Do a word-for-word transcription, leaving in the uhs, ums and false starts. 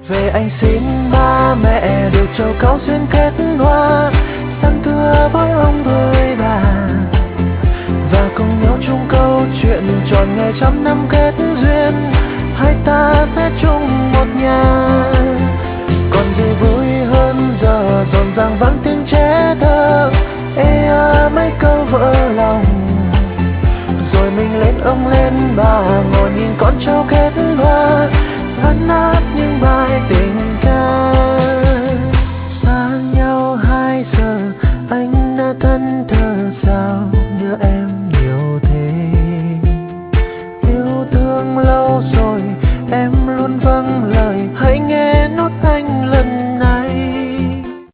Về anh xin ba mẹ đều cho cao duyên kết hoa, sang thưa với ông với bà, và cùng nhau chung câu chuyện tròn ngày trăm năm kết duyên. Hai ta sẽ chung một nhà, còn gì vui hơn giờ rộn ràng vang tiếng trẻ thơ. Ê à, mấy câu vỡ lòng, rồi mình lên ông lên bà, ngồi nhìn con cháu kết hoa, hát nát những bài tình ca.